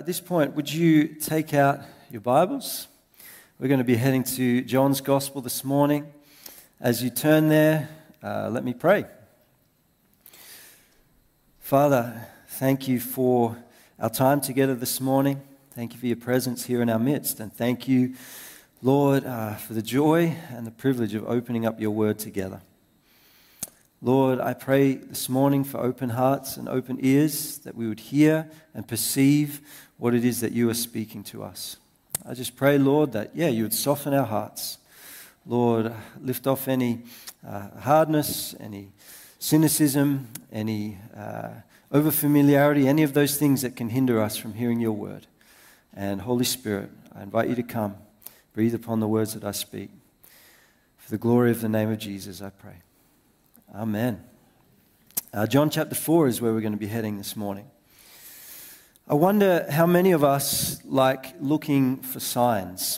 at this point, would you take out your Bibles? We're going to be heading to John's Gospel this morning. As you turn there, let me pray. Father, thank you for our time together this morning. Thank you for your presence here in our midst. And thank you, Lord, for the joy and the privilege of opening up your word together. Lord, I pray this morning for open hearts and open ears, that we would hear and perceive what it is that you are speaking to us. I just pray, Lord, that, you would soften our hearts. Lord, lift off any hardness, any cynicism, any overfamiliarity, any of those things that can hinder us from hearing your word. And Holy Spirit, I invite you to come, breathe upon the words that I speak. For the glory of the name of Jesus, I pray. Amen. John chapter 4 is where we're going to be heading this morning. I wonder how many of us like looking for signs.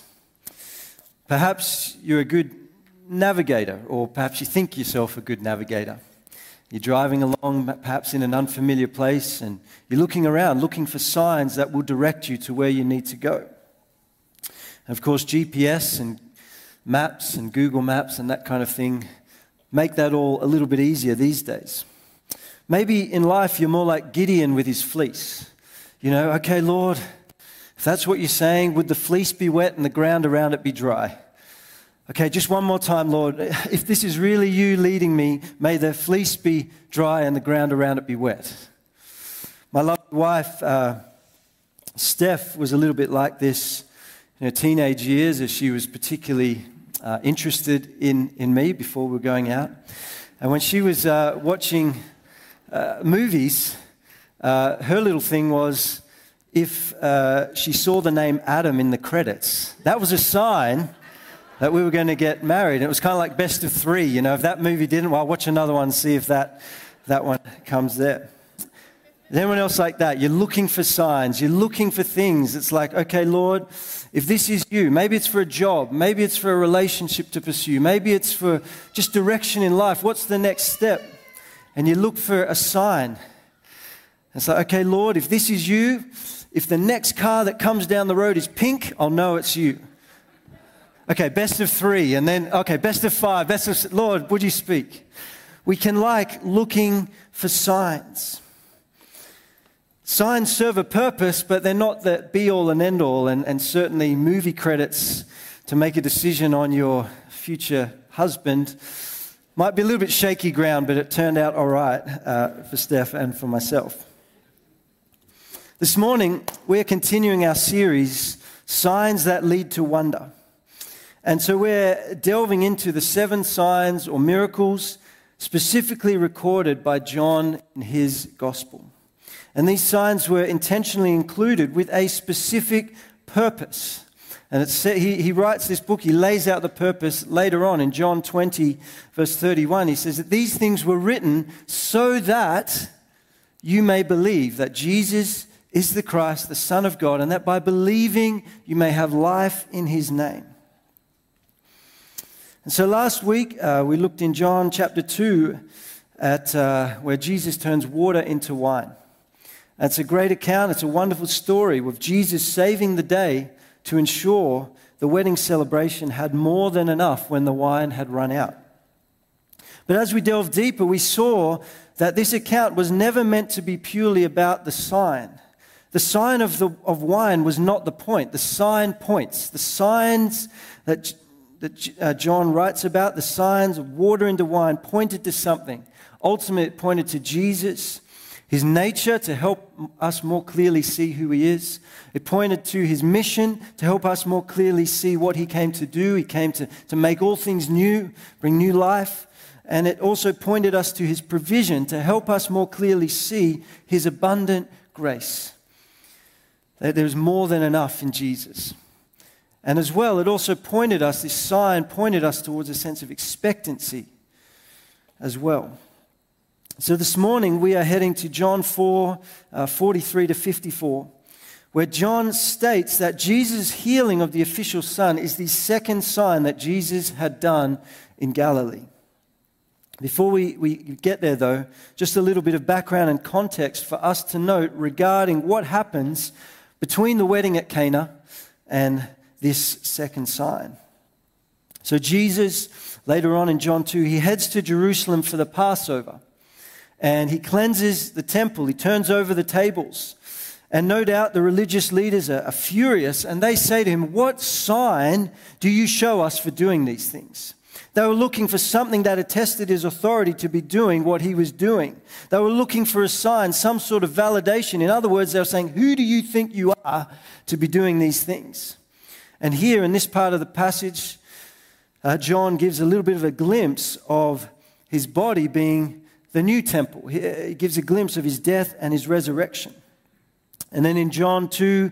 Perhaps you're a good navigator, or perhaps you think yourself a good navigator. You're driving along, perhaps in an unfamiliar place, and you're looking around, looking for signs that will direct you to where you need to go. And of course, GPS and maps and Google Maps and that kind of thing make that all a little bit easier these days. Maybe in life you're more like Gideon with his fleece. Okay, Lord, if that's what you're saying, would the fleece be wet and the ground around it be dry? Okay, just one more time, Lord. If this is really you leading me, may the fleece be dry and the ground around it be wet. My lovely wife, Steph, was a little bit like this in her teenage years, as she was particularly interested in me before we were going out. And when she was watching movies, her little thing was if she saw the name Adam in the credits, that was a sign that we were going to get married. And it was kind of like best of three. If that movie didn't, well, I'll watch another one and see if that one comes there. Is anyone else like that? You're looking for signs. You're looking for things. It's like, okay, Lord, if this is you, maybe it's for a job. Maybe it's for a relationship to pursue. Maybe it's for just direction in life. What's the next step? And you look for a sign. It's like, okay, Lord, if this is you, if the next car that comes down the road is pink, I'll know it's you. Okay, best of three. And then, okay, best of five. Lord, would you speak? We can like looking for signs. Signs serve a purpose, but they're not the be-all and end-all, and certainly movie credits to make a decision on your future husband might be a little bit shaky ground, but it turned out all right for Steph and for myself. This morning, we're continuing our series, Signs That Lead to Wonder. And so we're delving into the 7 signs or miracles specifically recorded by John in his gospel. And these signs were intentionally included with a specific purpose. And he writes this book, he lays out the purpose later on in John 20, verse 31. He says that these things were written so that you may believe that Jesus is the Christ, the Son of God, and that by believing you may have life in his name. And so last week we looked in John chapter 2 at where Jesus turns water into wine. It's a great account. It's a wonderful story with Jesus saving the day to ensure the wedding celebration had more than enough when the wine had run out. But as we delved deeper, we saw that this account was never meant to be purely about the sign. The sign of wine was not the point. The sign points. The signs that John writes about, the signs of water into wine, pointed to something. Ultimately, it pointed to Jesus, his nature to help us more clearly see who he is. It pointed to his mission to help us more clearly see what he came to do. He came to make all things new, bring new life. And it also pointed us to his provision to help us more clearly see his abundant grace. That there's more than enough in Jesus. And as well, it also pointed us, this sign pointed us towards a sense of expectancy as well. So this morning we are heading to John 4, 43 to 54, where John states that Jesus' healing of the official son is the second sign that Jesus had done in Galilee. Before we get there, though, just a little bit of background and context for us to note regarding what happens between the wedding at Cana and this second sign. So Jesus, later on in John 2, he heads to Jerusalem for the Passover. And he cleanses the temple. He turns over the tables. And no doubt the religious leaders are furious. And they say to him, "What sign do you show us for doing these things?" They were looking for something that attested his authority to be doing what he was doing. They were looking for a sign, some sort of validation. In other words, they were saying, "Who do you think you are to be doing these things?" And here in this part of the passage, John gives a little bit of a glimpse of his body being the new temple. He gives a glimpse of his death and his resurrection. And then in John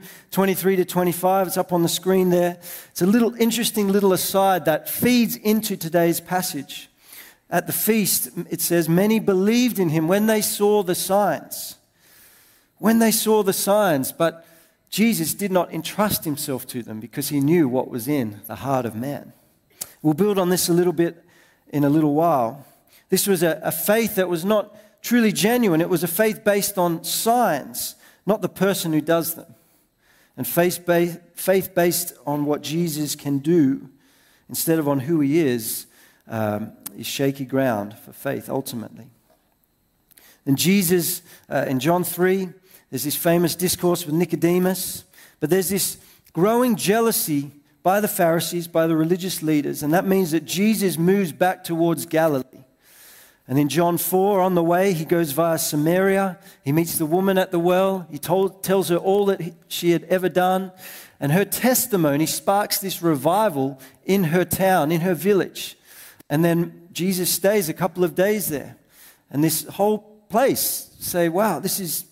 2:23-25, it's up on the screen there. It's a little interesting little aside that feeds into today's passage. At the feast, it says, many believed in him when they saw the signs. When they saw the signs, but Jesus did not entrust himself to them because he knew what was in the heart of man. We'll build on this a little bit in a little while. This was a faith that was not truly genuine. It was a faith based on signs, not the person who does them. And faith based on what Jesus can do instead of on who he is shaky ground for faith ultimately. And Jesus, in John 3, there's this famous discourse with Nicodemus, but there's this growing jealousy by the Pharisees, by the religious leaders, and that means that Jesus moves back towards Galilee. And in John 4, on the way, he goes via Samaria. He meets the woman at the well. He tells her all that she had ever done. And her testimony sparks this revival in her town, in her village. And then Jesus stays a couple of days there. And this whole place say, "Wow, this is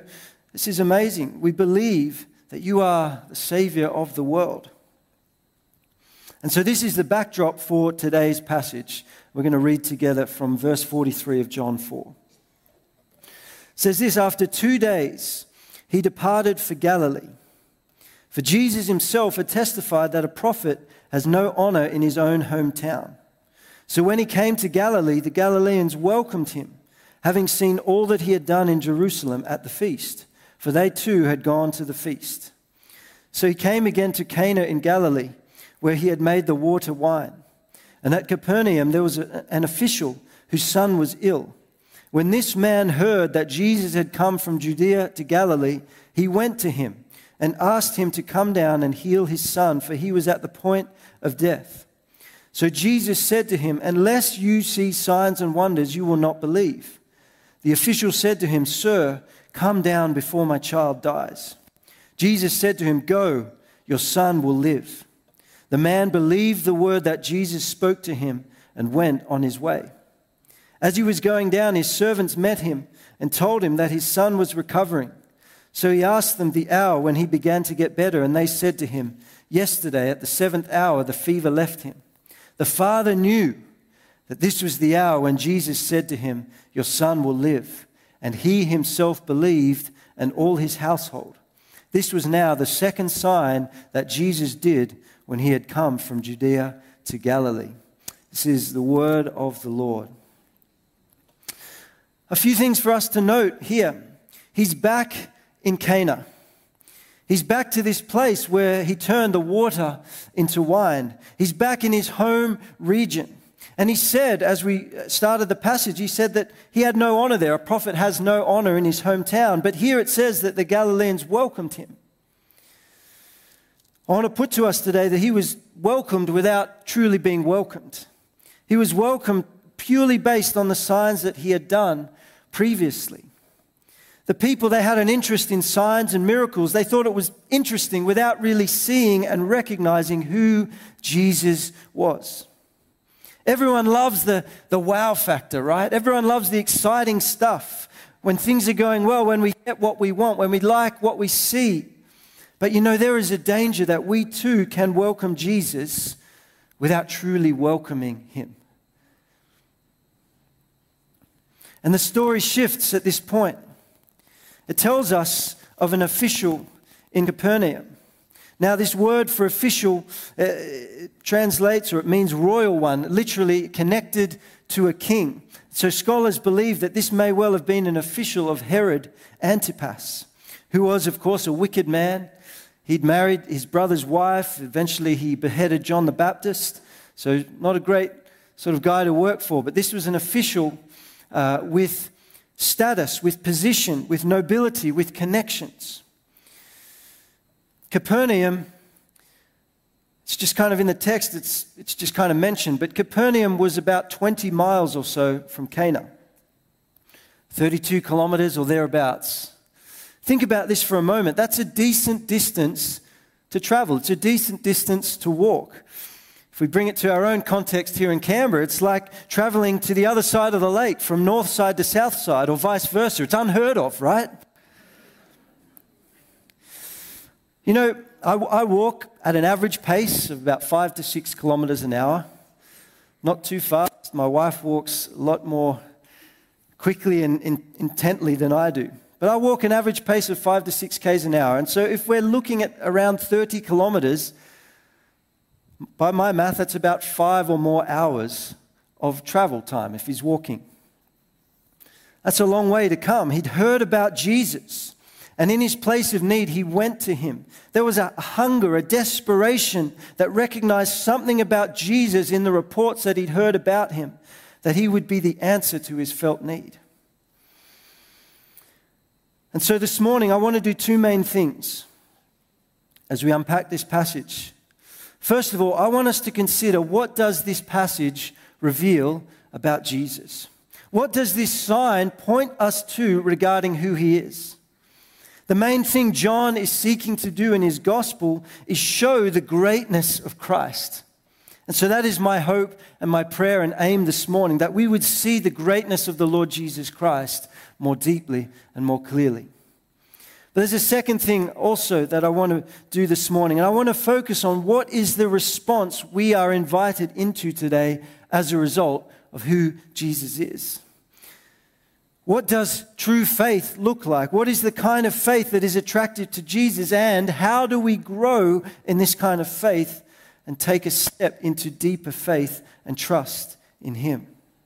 amazing. We believe that you are the Savior of the world." And so this is the backdrop for today's passage. We're going to read together from verse 43 of John 4. It says this, "After 2 days, he departed for Galilee. For Jesus himself had testified that a prophet has no honor in his own hometown. So when he came to Galilee, the Galileans welcomed him, having seen all that he had done in Jerusalem at the feast, for they too had gone to the feast. So he came again to Cana in Galilee, where he had made the water wine. And at Capernaum there was an official whose son was ill. When this man heard that Jesus had come from Judea to Galilee, he went to him and asked him to come down and heal his son, for he was at the point of death. So Jesus said to him, 'Unless you see signs and wonders, you will not believe.' The official said to him, 'Sir, come down before my child dies.' Jesus said to him, 'Go, your son will live.' The man believed the word that Jesus spoke to him and went on his way. As he was going down, his servants met him and told him that his son was recovering. So he asked them the hour when he began to get better, and they said to him, 'Yesterday at the 7th hour the fever left him.' The father knew that this was the hour when Jesus said to him, 'Your son will live.' And he himself believed, and all his household. This was now the second sign that Jesus did when he had come from Judea to Galilee." This is the word of the Lord. A few things for us to note here. He's back in Cana. He's back to this place where he turned the water into wine. He's back in his home region. And he said, as we started the passage, he said that he had no honor there. A prophet has no honor in his hometown. But here it says that the Galileans welcomed him. I want to put to us today that he was welcomed without truly being welcomed. He was welcomed purely based on the signs that he had done previously. The people, they had an interest in signs and miracles. They thought it was interesting without really seeing and recognizing who Jesus was. Everyone loves the wow factor, right? Everyone loves the exciting stuff. When things are going well, when we get what we want, when we like what we see. But there is a danger that we too can welcome Jesus without truly welcoming him. And the story shifts at this point. It tells us of an official in Capernaum. Now, this word for official translates, or it means royal one, literally connected to a king. So scholars believe that this may well have been an official of Herod Antipas, who was, of course, a wicked man. He'd married his brother's wife. Eventually, he beheaded John the Baptist. So not a great sort of guy to work for. But this was an official with status, with position, with nobility, with connections. Capernaum, it's just kind of in the text, it's just kind of mentioned. But Capernaum was about 20 miles or so from Cana. 32 kilometers or thereabouts. Think about this for a moment. That's a decent distance to travel. It's a decent distance to walk. If we bring it to our own context here in Canberra, it's like traveling to the other side of the lake from north side to south side or vice versa. It's unheard of, right? You know, I walk at an average pace of about 5 to 6 kilometers an hour. Not too fast. My wife walks a lot more quickly and intently than I do. But I walk an average pace of 5 to 6 k's an hour. And so if we're looking at around 30 kilometers, by my math, that's about 5 or more hours of travel time if he's walking. That's a long way to come. He'd heard about Jesus. And in his place of need, he went to him. There was a hunger, a desperation that recognized something about Jesus in the reports that he'd heard about him, that he would be the answer to his felt need. And so this morning, I want to do two main things as we unpack this passage. First of all, I want us to consider, what does this passage reveal about Jesus? What does this sign point us to regarding who he is? The main thing John is seeking to do in his gospel is show the greatness of Christ. And so that is my hope and my prayer and aim this morning, that we would see the greatness of the Lord Jesus Christ more deeply and more clearly. But there's a second thing also that I want to do this morning, and I want to focus on what is the response we are invited into today as a result of who Jesus is. What does true faith look like? What is the kind of faith that is attractive to Jesus, and how do we grow in this kind of faith and take a step into deeper faith and trust in him?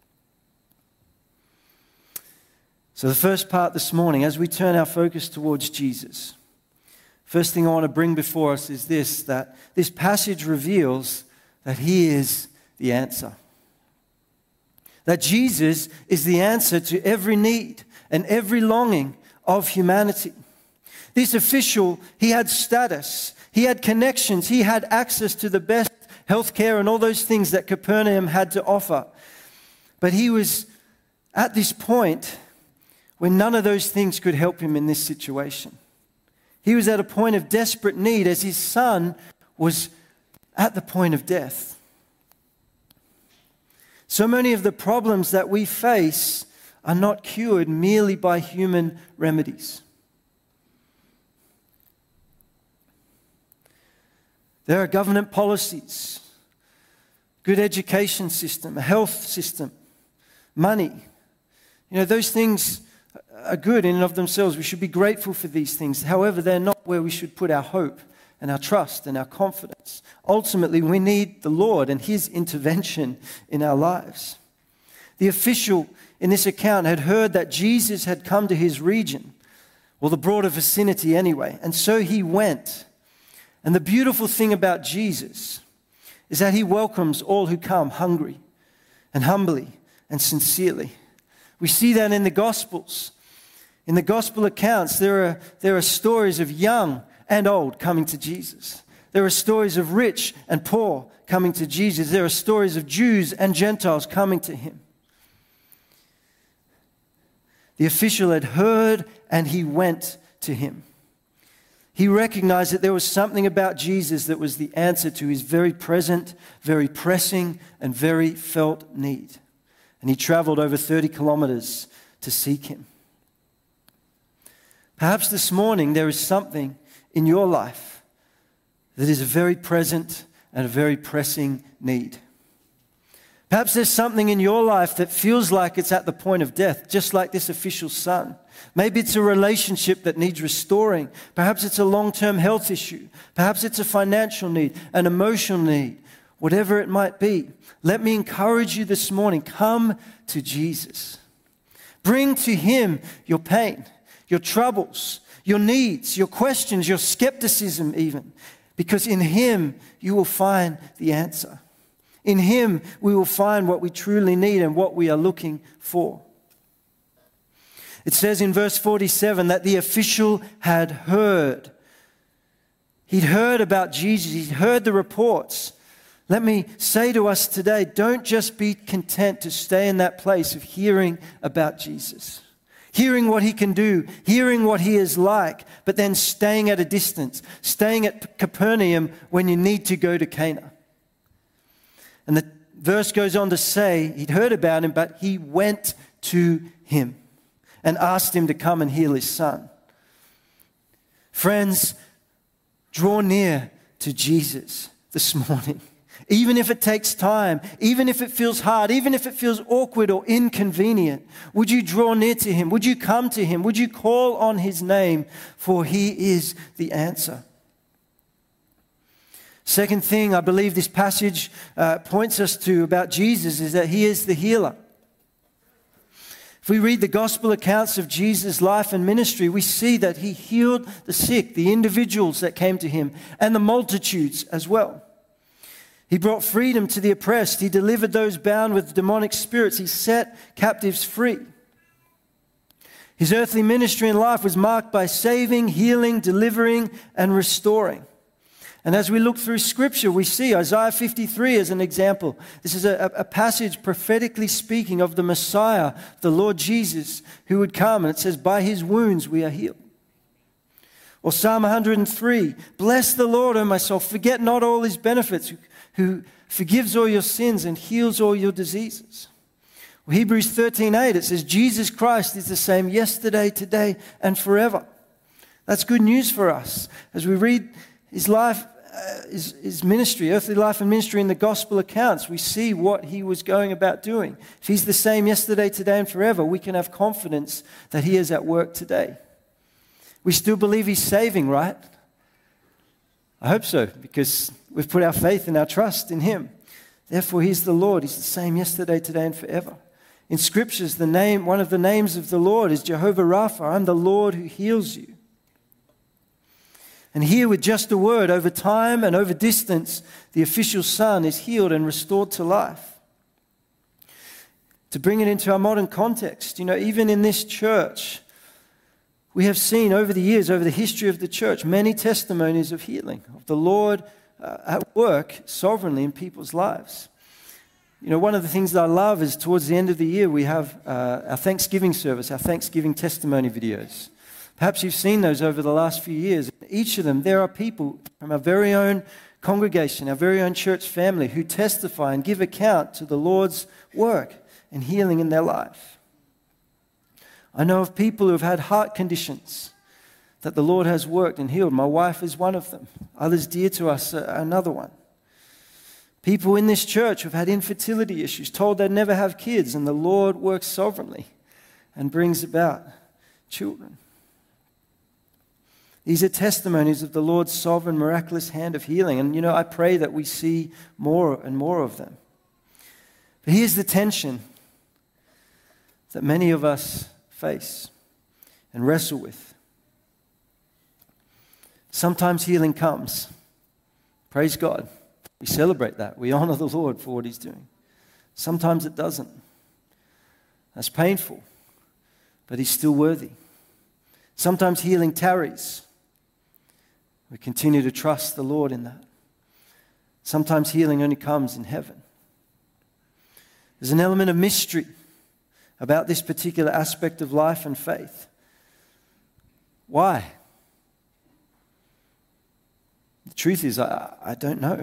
So the first part this morning, as we turn our focus towards Jesus, first thing I want to bring before us is this, that this passage reveals that he is the answer. That Jesus is the answer to every need and every longing of humanity. This official, he had status, he had connections, he had access to the best healthcare and all those things that Capernaum had to offer. But he was at this point when none of those things could help him in this situation. He was at a point of desperate need as his son was at the point of death. So many of the problems that we face are not cured merely by human remedies. There are government policies, good education system, a health system, money. You know, those things are good in and of themselves. We should be grateful for these things. However, they're not where we should put our hope and our trust and our confidence. Ultimately, we need the Lord and his intervention in our lives. The official in this account had heard that Jesus had come to his region, or the broader vicinity anyway, and so he went. And the beautiful thing about Jesus is that he welcomes all who come hungry and humbly and sincerely. We see that in the Gospels. In the Gospel accounts, there are stories of young and old coming to Jesus. There are stories of rich and poor coming to Jesus. There are stories of Jews and Gentiles coming to him. The official had heard and he went to him. He recognized that there was something about Jesus that was the answer to his very present, very pressing, and very felt need. And he traveled over 30 kilometers to seek him. Perhaps this morning there is something in your life that is a very present and a very pressing need. Perhaps there's something in your life that feels like it's at the point of death, just like this official's son. Maybe it's a relationship that needs restoring. Perhaps it's a long-term health issue. Perhaps it's a financial need, an emotional need, whatever it might be. Let me encourage you this morning, come to Jesus. Bring to him your pain, your troubles, your needs, your questions, your skepticism even, because in Him you will find the answer. In Him we will find what we truly need and what we are looking for. It says in verse 47 that the official had heard. He'd heard about Jesus. He'd heard the reports. Let me say to us today, don't just be content to stay in that place of hearing about Jesus, hearing what He can do, hearing what He is like, but then staying at a distance, staying at Capernaum when you need to go to Cana. And the verse goes on to say, he'd heard about Him, but he went to Him and asked Him to come and heal his son. Friends, draw near to Jesus this morning. Even if it takes time, even if it feels hard, even if it feels awkward or inconvenient, would you draw near to Him? Would you come to Him? Would you call on His name? For He is the answer. Second thing I believe this passage points us to about Jesus is that He is the healer. If we read the gospel accounts of Jesus' life and ministry, we see that He healed the sick, the individuals that came to Him, and the multitudes as well. He brought freedom to the oppressed. He delivered those bound with demonic spirits. He set captives free. His earthly ministry and life was marked by saving, healing, delivering, and restoring. And as we look through Scripture, we see Isaiah 53 as an example. This is a passage prophetically speaking of the Messiah, the Lord Jesus, who would come. And it says, by His wounds we are healed. Or Psalm 103, bless the Lord, O my soul, forget not all His benefits, who forgives all your sins and heals all your diseases. Well, Hebrews 13:8, it says, Jesus Christ is the same yesterday, today, and forever. That's good news for us. As we read His life, His ministry, earthly life and ministry in the gospel accounts, we see what He was going about doing. If He's the same yesterday, today, and forever, we can have confidence that He is at work today. We still believe He's saving, right? I hope so, because we've put our faith and our trust in Him. Therefore, He's the Lord. He's the same yesterday, today, and forever. In Scriptures, one of the names of the Lord is Jehovah Rapha. I'm the Lord who heals you. And here, with just a word, over time and over distance, the official son is healed and restored to life. To bring it into our modern context, even in this church, we have seen over the years, over the history of the church, many testimonies of healing, of the Lord at work sovereignly in people's lives. One of the things that I love is towards the end of the year, we have our Thanksgiving service, our Thanksgiving testimony videos. Perhaps you've seen those over the last few years. Each of them, there are people from our very own congregation, our very own church family, who testify and give account to the Lord's work and healing in their life. I know of people who have had heart conditions that the Lord has worked and healed. My wife is one of them. Others dear to us, another one. People in this church who have had infertility issues, told they'd never have kids, and the Lord works sovereignly and brings about children. These are testimonies of the Lord's sovereign, miraculous hand of healing. And, I pray that we see more and more of them. But here's the tension that many of us face and wrestle with. Sometimes healing comes. Praise God. We celebrate that. We honor the Lord for what He's doing. Sometimes it doesn't. That's painful, but He's still worthy. Sometimes healing tarries. We continue to trust the Lord in that. Sometimes healing only comes in heaven. There's an element of mystery about this particular aspect of life and faith. Why? The truth is, I don't know.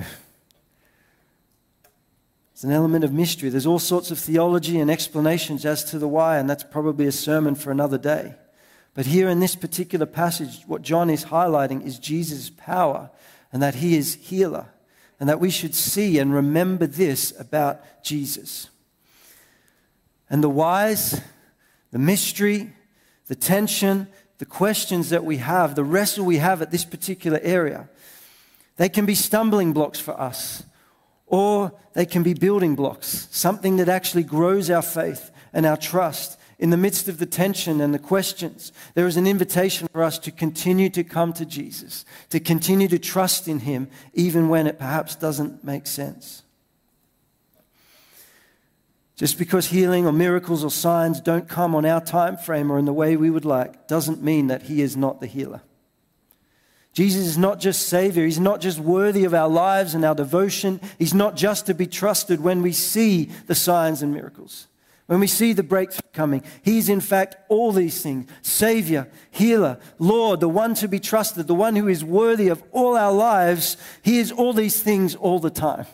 There's an element of mystery. There's all sorts of theology and explanations as to the why, and that's probably a sermon for another day. But here in this particular passage, what John is highlighting is Jesus' power and that He is healer, and that we should see and remember this about Jesus. And the whys, the mystery, the tension, the questions that we have, the wrestle we have at this particular area, they can be stumbling blocks for us, or they can be building blocks, something that actually grows our faith and our trust in the midst of the tension and the questions, there is an invitation for us to continue to come to Jesus, to continue to trust in him, even when it perhaps doesn't make sense. Just because healing or miracles or signs don't come on our time frame or in the way we would like, doesn't mean that he is not the healer. Jesus is not just Savior. He's not just worthy of our lives and our devotion. He's not just to be trusted when we see the signs and miracles, when we see the breakthrough coming. He's in fact all these things: Savior, healer, Lord, the one to be trusted, the one who is worthy of all our lives. He is all these things all the time.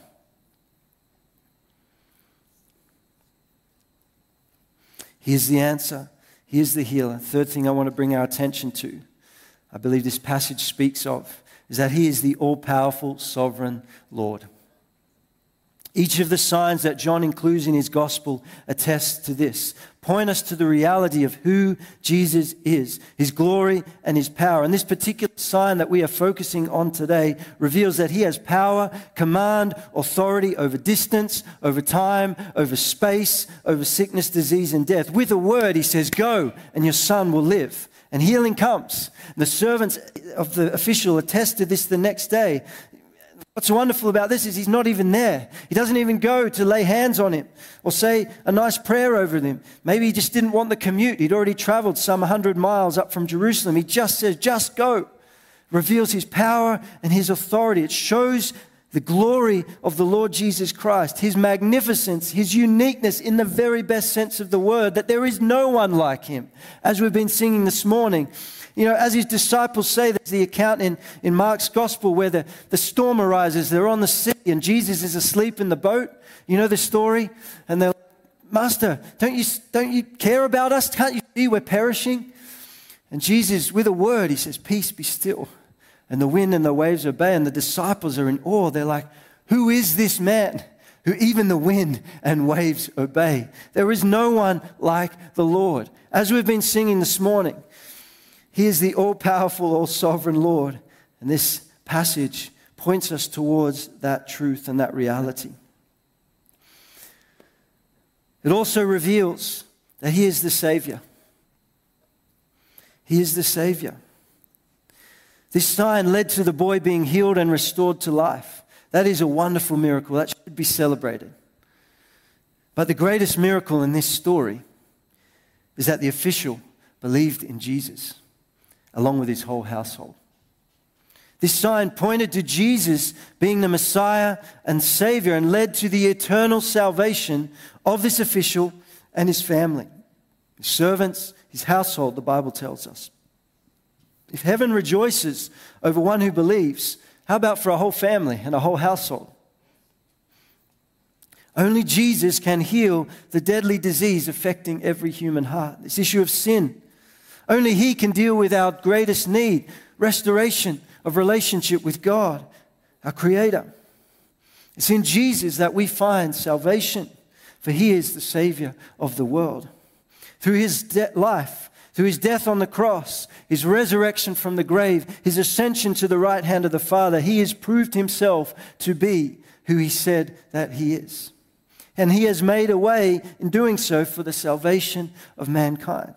He is the answer. He is the healer. Third thing I want to bring our attention to, I believe this passage speaks of, is that he is the all-powerful, sovereign Lord. Each of the signs that John includes in his gospel attests to this, point us to the reality of who Jesus is, his glory and his power. And this particular sign that we are focusing on today reveals that he has power, command, authority over distance, over time, over space, over sickness, disease, and death. With a word, he says, "Go, and your son will live." And healing comes. The servants of the official attest to this the next day. What's wonderful about this is he's not even there. He doesn't even go to lay hands on him or say a nice prayer over him. Maybe he just didn't want the commute. He'd already traveled some 100 miles up from Jerusalem. He just says, "Just go." Reveals his power and his authority. It shows the glory of the Lord Jesus Christ, his magnificence, his uniqueness in the very best sense of the word, that there is no one like him. As we've been singing this morning, as his disciples say, there's the account in Mark's gospel where the storm arises, they're on the sea and Jesus is asleep in the boat. You know the story? And they're like, "Master, don't you care about us? Can't you see we're perishing?" And Jesus, with a word, he says, "Peace, be still." And the wind and the waves obey, and the disciples are in awe. They're like, "Who is this man who even the wind and waves obey?" There is no one like the Lord. As we've been singing this morning, he is the all-powerful, all-sovereign Lord. And this passage points us towards that truth and that reality. It also reveals that he is the Savior. He is the Savior. This sign led to the boy being healed and restored to life. That is a wonderful miracle. That should be celebrated. But the greatest miracle in this story is that the official believed in Jesus, along with his whole household. This sign pointed to Jesus being the Messiah and Savior and led to the eternal salvation of this official and his family, his servants, his household, the Bible tells us. If heaven rejoices over one who believes, how about for a whole family and a whole household? Only Jesus can heal the deadly disease affecting every human heart, this issue of sin. Only he can deal with our greatest need, restoration of relationship with God, our Creator. It's in Jesus that we find salvation, for he is the Savior of the world. Through his life, through his death on the cross, his resurrection from the grave, his ascension to the right hand of the Father, he has proved himself to be who he said that he is. And he has made a way in doing so for the salvation of mankind.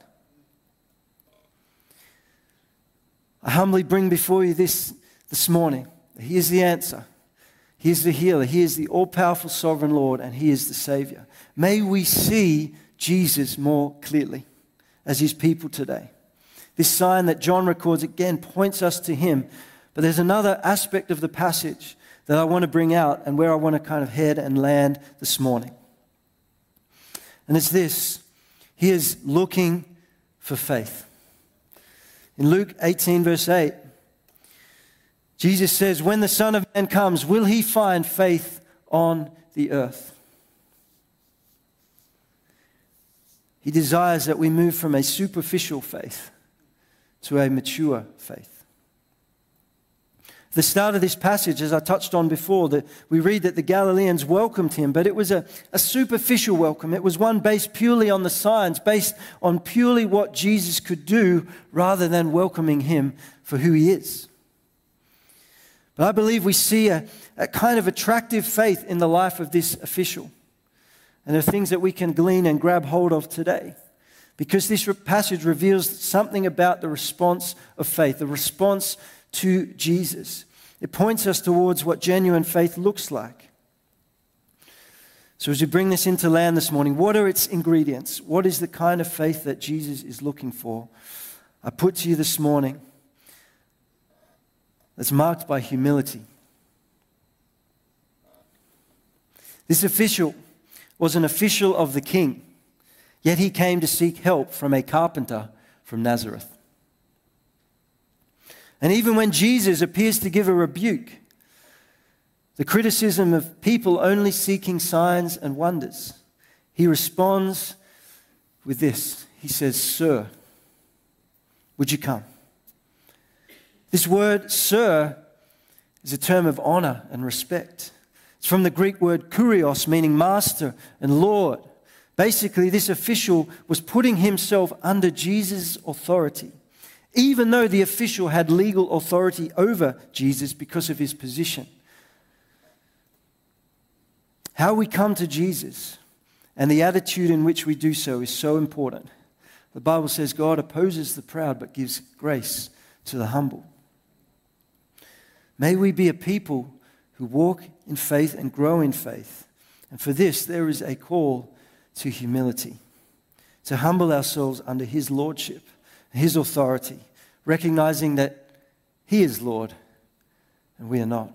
I humbly bring before you this morning. He is the answer. He is the healer. He is the all-powerful sovereign Lord, and he is the Savior. May we see Jesus more clearly as his people today. This sign that John records again points us to him. But there's another aspect of the passage that I want to bring out and where I want to kind of head and land this morning. And it's this: he is looking for faith. In Luke 18 verse 8, Jesus says, "When the Son of Man comes, will he find faith on the earth?" He desires that we move from a superficial faith to a mature faith. At the start of this passage, as I touched on before, that we read that the Galileans welcomed him, but it was a superficial welcome. It was one based purely on the signs, based on purely what Jesus could do, rather than welcoming him for who he is. But I believe we see a kind of attractive faith in the life of this official. And there are things that we can glean and grab hold of today. because this passage reveals something about the response of faith, the response to Jesus. It points us towards what genuine faith looks like. So as we bring this into land this morning, what are its ingredients? What is the kind of faith that Jesus is looking for? I put to you this morning, that's marked by humility. This official was an official of the king, yet he came to seek help from a carpenter from Nazareth. And even when Jesus appears to give a rebuke, the criticism of people only seeking signs and wonders, he responds with this. He says, "Sir, would you come?" This word, sir, is a term of honor and respect. It's from the Greek word kurios, meaning master and Lord. Basically, this official was putting himself under Jesus' authority, even though the official had legal authority over Jesus because of his position. How we come to Jesus and the attitude in which we do so is so important. The Bible says God opposes the proud but gives grace to the humble. May we be a people who walk in faith and grow in faith. And for this, there is a call to humility, to humble ourselves under his lordship, his authority, recognizing that he is Lord and we are not.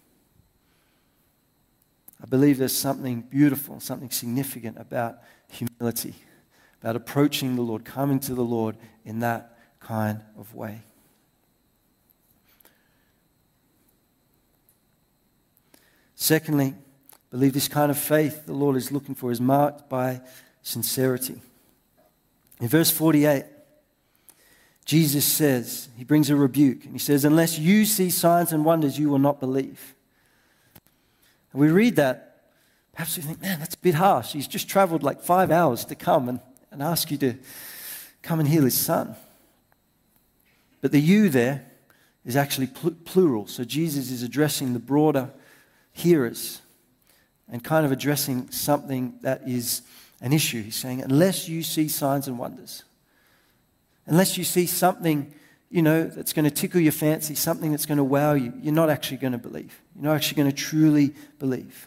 I believe there's something beautiful, something significant about humility, about approaching the Lord, coming to the Lord in that kind of way. Secondly, I believe this kind of faith the Lord is looking for is marked by sincerity. In verse 48, Jesus says, he brings a rebuke, and he says, "Unless you see signs and wonders, you will not believe." And we read that, perhaps we think, man, that's a bit harsh. He's just traveled like 5 hours to come and ask you to come and heal his son. But the you there is actually plural. So Jesus is addressing the broader hearers and kind of addressing something that is an issue. He's saying, unless you see signs and wonders, unless you see something, that's going to tickle your fancy, something that's going to wow you, you're not actually going to believe. You're not actually going to truly believe.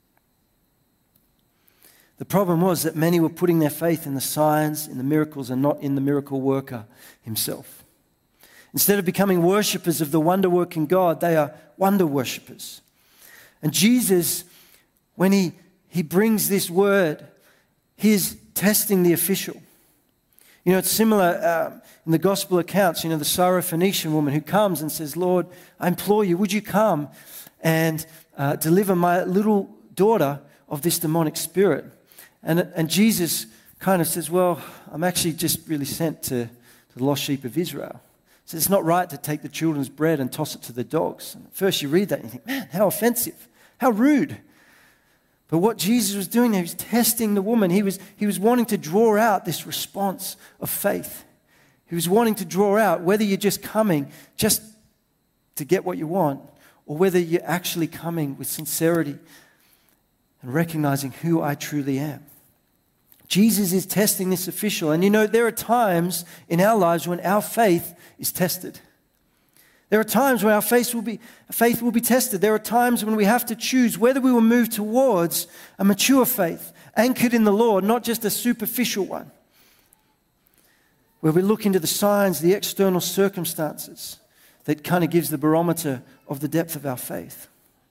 The problem was that many were putting their faith in the signs, in the miracles, and not in the miracle worker himself. Instead of becoming worshippers of the wonder-working God, they are wonder worshippers. And Jesus, when he brings this word, he is testing the official. It's similar in the gospel accounts, the Syrophoenician woman who comes and says, "Lord, I implore you, would you come and deliver my little daughter of this demonic spirit?" And Jesus kind of says, "Well, I'm actually just really sent to the lost sheep of Israel. So it's not right to take the children's bread and toss it to the dogs." And at first you read that and you think, man, how offensive, how rude. But what Jesus was doing there, he was testing the woman. He was wanting to draw out this response of faith. He was wanting to draw out whether you're just coming just to get what you want, or whether you're actually coming with sincerity and recognizing who I truly am. Jesus is testing this official. And there are times in our lives when our faith is tested. There are times when our faith will be tested. There are times when we have to choose whether we will move towards a mature faith, anchored in the Lord, not just a superficial one, where we look into the signs, the external circumstances, that kind of gives the barometer of the depth of our faith.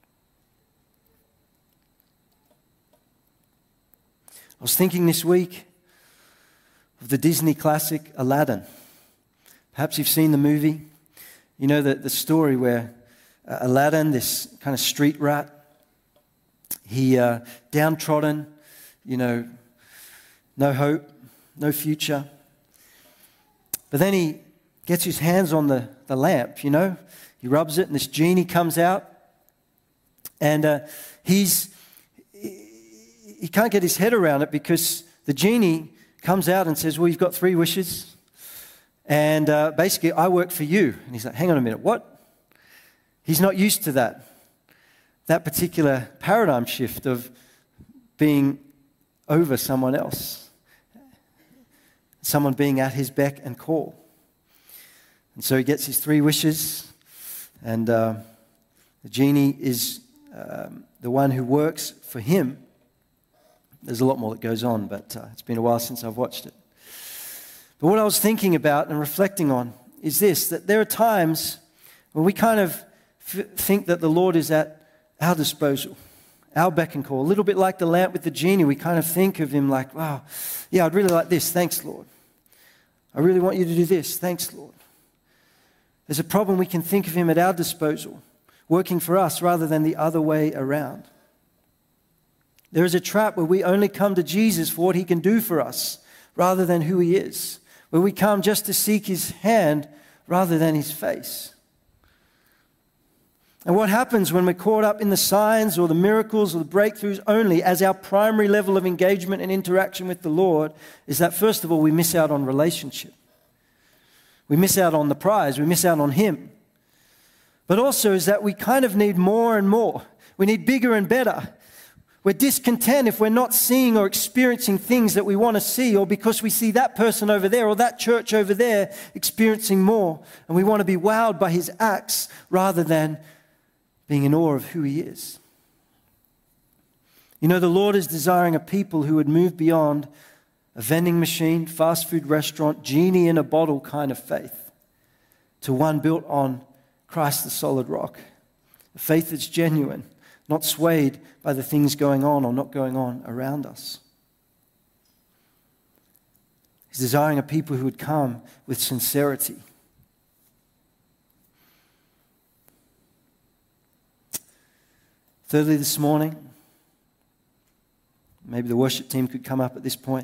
I was thinking this week of the Disney classic Aladdin. Perhaps you've seen the movie. The story where Aladdin, this kind of street rat, he downtrodden, no hope, no future. But then he gets his hands on the lamp, He rubs it and this genie comes out. And he can't get his head around it because the genie comes out and says, "Well, you've got 3 wishes. And basically, I work for you." And he's like, hang on a minute, what? He's not used to that particular paradigm shift of being over someone else. someone being at his beck and call. And so he gets his 3 wishes, and the genie is the one who works for him. There's a lot more that goes on, but it's been a while since I've watched it. But what I was thinking about and reflecting on is this, that there are times when we kind of think that the Lord is at our disposal, our beck and call. A little bit like the lamp with the genie. We kind of think of him like, wow, yeah, I'd really like this. Thanks, Lord. I really want you to do this. Thanks, Lord. There's a problem. We can think of him at our disposal, working for us rather than the other way around. There is a trap where we only come to Jesus for what he can do for us rather than who he is, where we come just to seek his hand rather than his face. And what happens when we're caught up in the signs or the miracles or the breakthroughs only as our primary level of engagement and interaction with the Lord is that, first of all, we miss out on relationship. We miss out on the prize. We miss out on him. But also is that we kind of need more and more. We need bigger and better. We're discontent if we're not seeing or experiencing things that we want to see, or because we see that person over there or that church over there experiencing more, and we want to be wowed by his acts rather than being in awe of who he is. You know, the Lord is desiring a people who would move beyond a vending machine, fast food restaurant, genie in a bottle kind of faith to one built on Christ the solid rock. A faith that's genuine, not swayed by the things going on or not going on around us. He's desiring a people who would come with sincerity. Thirdly, this morning, maybe the worship team could come up at this point.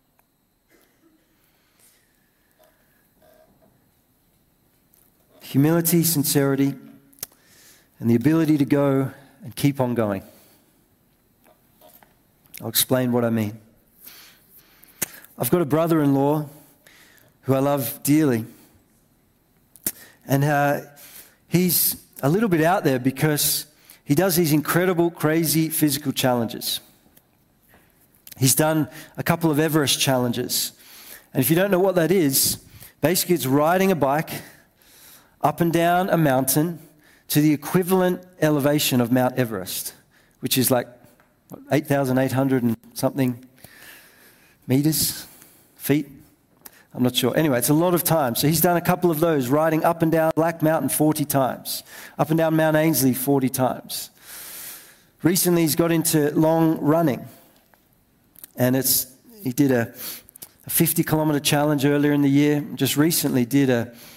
Humility, sincerity, and the ability to go and keep on going. I'll explain what I mean. I've got a brother-in-law who I love dearly. And he's a little bit out there because he does these incredible, crazy physical challenges. He's done a couple of Everest challenges. And if you don't know what that is, basically it's riding a bike up and down a mountain to the equivalent elevation of Mount Everest, which is like 8,800 and something meters, feet. I'm not sure. Anyway, it's a lot of time. So he's done a couple of those, riding up and down Black Mountain 40 times, up and down Mount Ainslie 40 times. Recently, he's got into long running. And he did a 50-kilometer challenge earlier in the year. Just recently did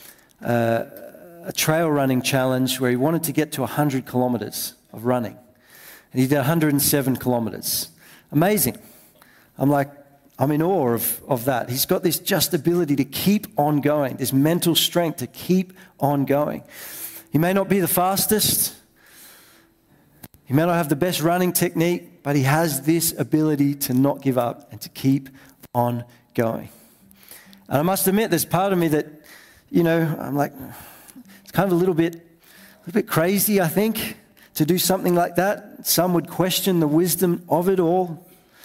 a trail running challenge where he wanted to get to 100 kilometers of running. And he did 107 kilometers. Amazing. I'm in awe of that. He's got this just ability to keep on going, this mental strength to keep on going. He may not be the fastest. He may not have the best running technique, but he has this ability to not give up and to keep on going. And I must admit, there's part of me that, I'm like, it's kind of a little bit crazy, I think, to do something like that. Some would question the wisdom of it all.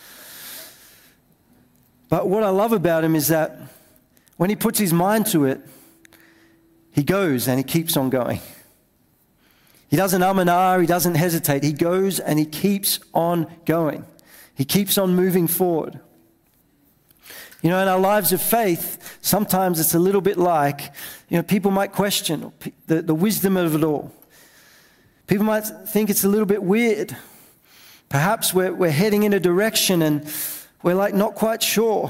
But what I love about him is that when he puts his mind to it, he goes and he keeps on going. He doesn't and ah, he doesn't hesitate. He goes and he keeps on going. He keeps on moving forward. In our lives of faith, sometimes it's a little bit like, people might question the wisdom of it all. People might think it's a little bit weird. Perhaps we're heading in a direction and we're not quite sure.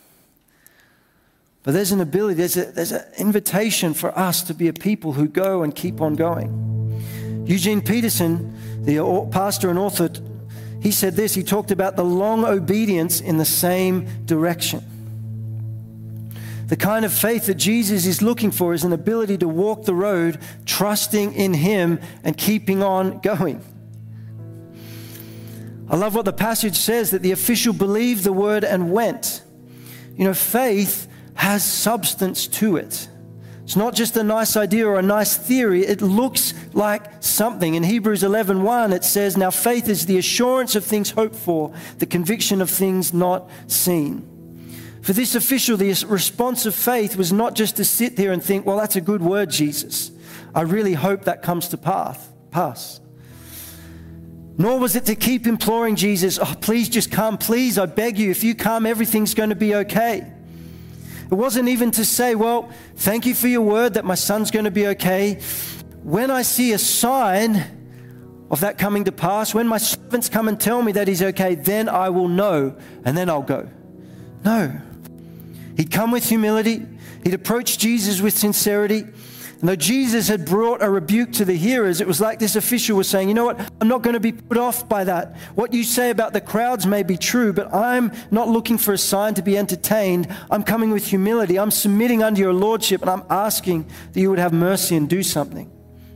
But there's an ability, there's an invitation for us to be a people who go and keep on going. Eugene Peterson, the pastor and author, he said this. He talked about the long obedience in the same direction. The kind of faith that Jesus is looking for is an ability to walk the road, trusting in him and keeping on going. I love what the passage says, that the official believed the word and went. Faith has substance to it. It's not just a nice idea or a nice theory. It looks like something. In Hebrews 11:1, it says, "Now faith is the assurance of things hoped for, the conviction of things not seen." For this official, the response of faith was not just to sit there and think, well, that's a good word, Jesus. I really hope that comes to pass. Nor was it to keep imploring Jesus, oh, please just come, please, I beg you, if you come, everything's going to be okay. It wasn't even to say, well, thank you for your word that my son's going to be okay. When I see a sign of that coming to pass, when my servants come and tell me that he's okay, then I will know and then I'll go. No. He'd come with humility. He'd approach Jesus with sincerity. And though Jesus had brought a rebuke to the hearers, it was like this official was saying, you know what, I'm not going to be put off by that. What you say about the crowds may be true, but I'm not looking for a sign to be entertained. I'm coming with humility. I'm submitting under your lordship, and I'm asking that you would have mercy and do something.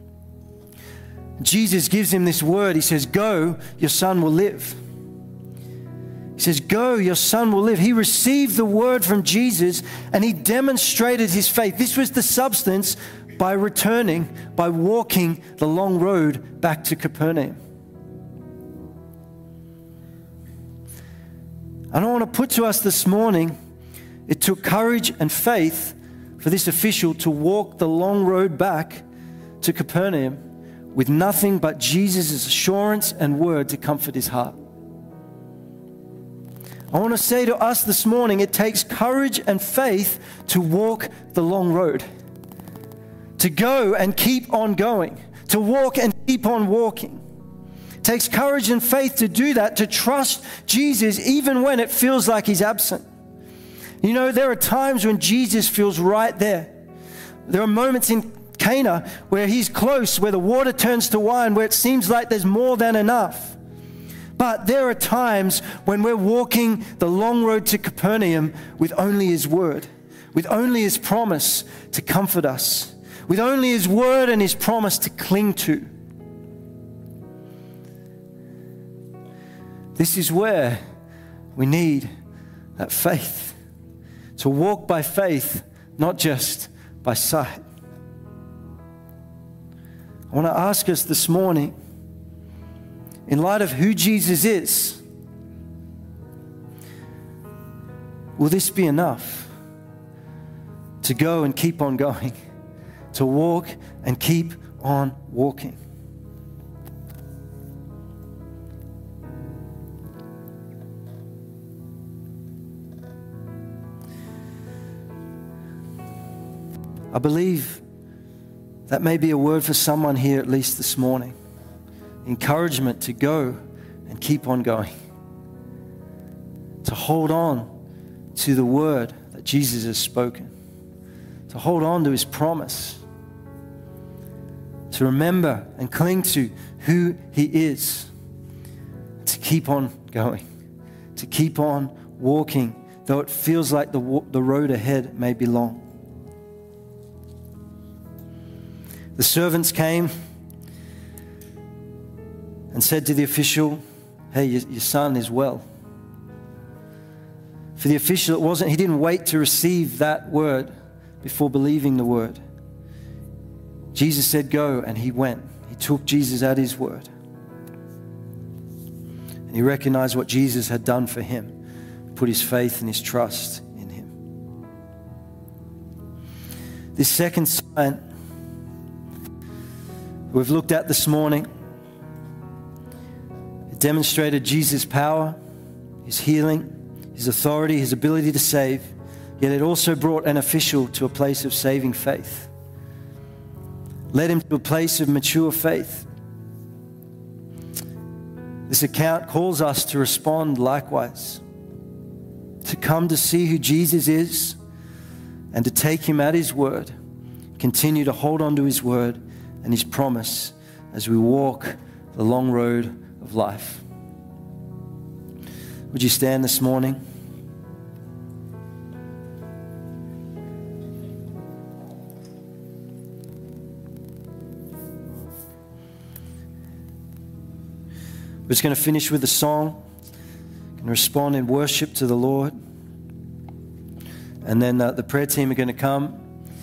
Jesus gives him this word. He says, go, your son will live. He says, go, your son will live. He received the word from Jesus, and he demonstrated his faith. This was the substance by returning, by walking the long road back to Capernaum. And I want to put to us this morning, it took courage and faith for this official to walk the long road back to Capernaum with nothing but Jesus' assurance and word to comfort his heart. I want to say to us this morning, it takes courage and faith to walk the long road, to go and keep on going, to walk and keep on walking. It takes courage and faith to do that, to trust Jesus even when it feels like he's absent. You know, there are times when Jesus feels right there. There are moments in Cana where he's close, where the water turns to wine, where it seems like there's more than enough. But there are times when we're walking the long road to Capernaum with only his word, with only his promise to comfort us, with only his word and his promise to cling to. This is where we need that faith, to walk by faith, not just by sight. I want to ask us this morning, in light of who Jesus is, will this be enough to go and keep on going, to walk and keep on walking? I believe that may be a word for someone here, at least this morning. Encouragement to go and keep on going, to hold on to the word that Jesus has spoken, to hold on to his promise, to remember and cling to who he is, to keep on going, to keep on walking, though it feels like the road ahead may be long. The servants came and said to the official, hey, your son is well. For the official, he didn't wait to receive that word before believing the word. Jesus said, go, and he went. He took Jesus at his word. And he recognized what Jesus had done for him, put his faith and his trust in him. This second sign we've looked at this morning, it demonstrated Jesus' power, his healing, his authority, his ability to save, yet it also brought an official to a place of saving faith, led him to a place of mature faith. This account calls us to respond likewise, to come to see who Jesus is and to take him at his word, continue to hold on to his word and his promise as we walk the long road of life. Would you stand this morning? We're just going to finish with a song and respond in worship to the Lord. And then the prayer team are going to come.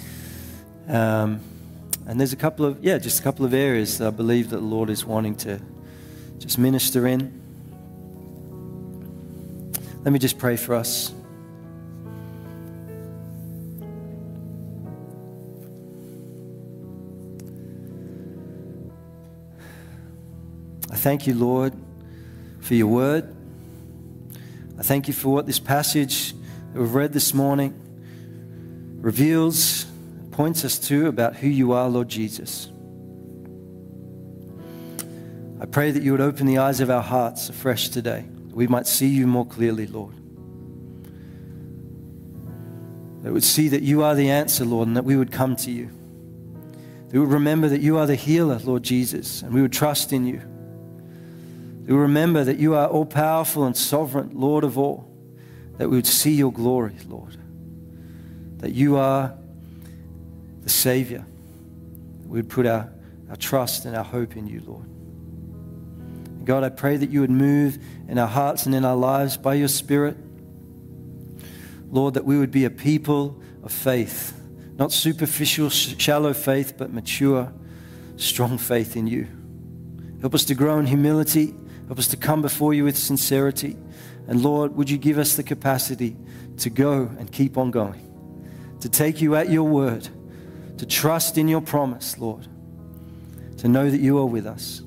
And there's just a couple of areas that I believe that the Lord is wanting to just minister in. Let me just pray for us. I thank you, Lord, for your word. I thank you for what this passage that we've read this morning reveals, points us to about who you are, Lord Jesus. I pray that you would open the eyes of our hearts afresh today, that we might see you more clearly, Lord. That we would see that you are the answer, Lord, and that we would come to you. That we would remember that you are the healer, Lord Jesus, and we would trust in you. That we would remember that you are all-powerful and sovereign, Lord of all. That we would see your glory, Lord. That you are the Savior. That we would put our trust and our hope in you, Lord. And God, I pray that you would move in our hearts and in our lives by your Spirit. Lord, that we would be a people of faith, not superficial, shallow faith, but mature, strong faith in you. Help us to grow in humility. Help us to come before you with sincerity. And Lord, would you give us the capacity to go and keep on going, to take you at your word, to trust in your promise, Lord, to know that you are with us.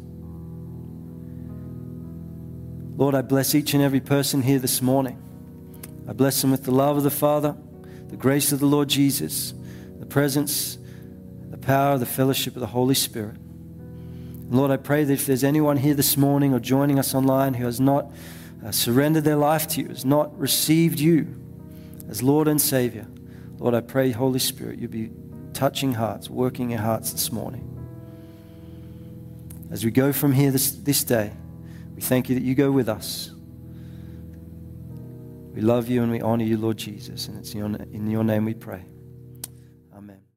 Lord, I bless each and every person here this morning. I bless them with the love of the Father, the grace of the Lord Jesus, the presence, the power, the fellowship of the Holy Spirit. And Lord, I pray that if there's anyone here this morning or joining us online who has not surrendered their life to you, has not received you as Lord and Savior, Lord, I pray, Holy Spirit, you'll be touching hearts, working in hearts this morning. As we go from here this day, we thank you that you go with us. We love you and we honor you, Lord Jesus. And it's in your name we pray.